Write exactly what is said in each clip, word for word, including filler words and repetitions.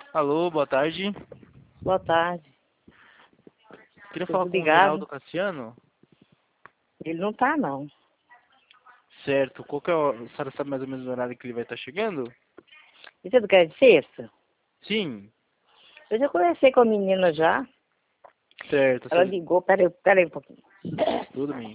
Alô, boa tarde. Boa tarde. Queria falar Tudo com o ligado? Geraldo Cassiano. Ele não tá, não. Certo. Qual que é o... A senhora sabe mais ou menos o horário que ele vai estar chegando? Isso é do que é de sexta? Sim. Eu já conversei com a menina já. Certo. A Ela senhora... ligou, peraí, peraí um pouquinho. Tudo bem.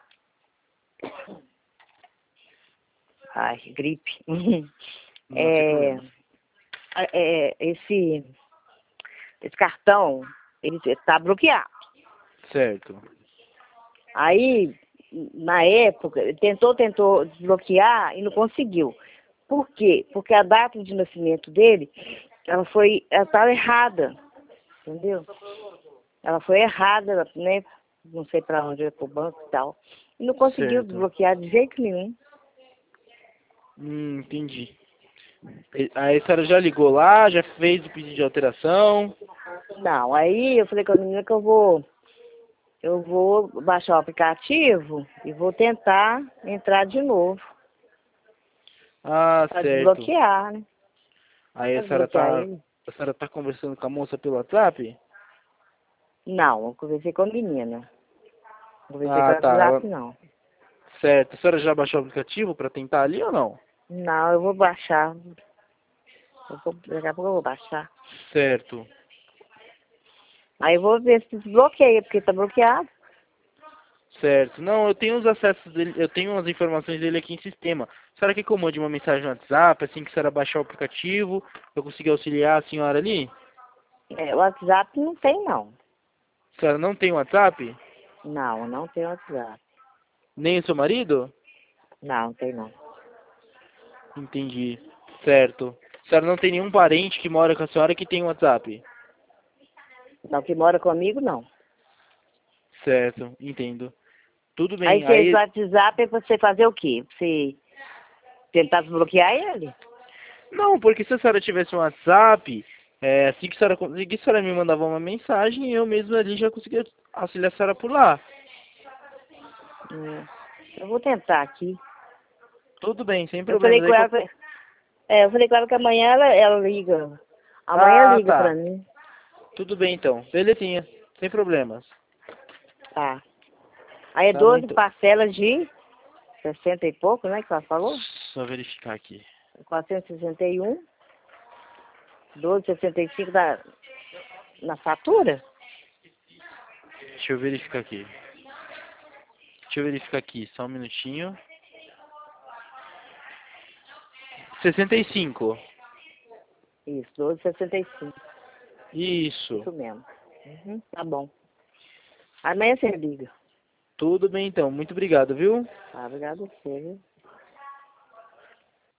Ai, gripe. Não tem É, problema. é, esse, esse cartão, ele tá bloqueado. Certo. Aí, na época, ele tentou, tentou desbloquear e não conseguiu. Por quê? Porque a data de nascimento dele, ela foi, ela estava errada, entendeu? Ela foi errada, né? Não sei para onde, para o banco e tal. E não conseguiu Certo. desbloquear de jeito nenhum. Hum, entendi. E- Aí a senhora já ligou lá, já fez o pedido de alteração. Não, aí eu falei com a menina que eu vou, eu vou baixar o aplicativo e vou tentar entrar de novo Ah, para certo. desbloquear, né? Aí a Para senhora desbloquear tá... ele. A senhora tá conversando com a moça pelo WhatsApp? Não, eu conversei com a menina. Não conversei com o Ah, tá. Ela... WhatsApp, não. Certo. A senhora já baixou o aplicativo para tentar ali ou não? Não, eu vou baixar. Eu vou, daqui a pouco eu vou baixar. Certo. Aí eu vou ver se desbloqueia, porque tá bloqueado. Certo. Não, eu tenho os acessos dele, eu tenho as informações dele aqui em sistema. A senhora quer que eu mande uma mensagem no WhatsApp, assim que a senhora baixar o aplicativo, eu conseguir auxiliar a senhora ali? É, o WhatsApp não tem, não. A senhora não tem WhatsApp? Não, não tem WhatsApp. Nem o seu marido? Não, tem não. Entendi. Certo. A senhora não tem nenhum parente que mora com a senhora que tem WhatsApp? Não, que mora comigo, não. Certo, entendo. Tudo Aí bem. você, o Aí, WhatsApp é pra você fazer o quê? Pra você tentar desbloquear ele? não, porque se a senhora tivesse um WhatsApp, é, assim que a senhora conseguisse, a senhora me mandava uma mensagem e eu mesmo ali já conseguia auxiliar a senhora por lá. Hum, eu vou tentar aqui. Tudo bem, sem Eu falei problemas. com Aí, ela, qual- é, eu falei com ela que amanhã ela, ela liga. Amanhã Ah, liga pra tá. mim. Tudo bem então. Belezinha. Sem problemas. Tá. Aí é Tá doze muito. parcelas de sessenta e pouco, né, que ela falou? Só verificar aqui. quatrocentos e sessenta e um. doze e sessenta e cinco da, na fatura? Deixa eu verificar aqui. Deixa eu verificar aqui. Só um minutinho. sessenta e cinco. Isso, doze e sessenta e cinco. Isso. Isso mesmo. Uhum, tá bom. Amanhã você liga. Tudo bem então. Muito obrigado, viu? Tá, obrigado a você, viu?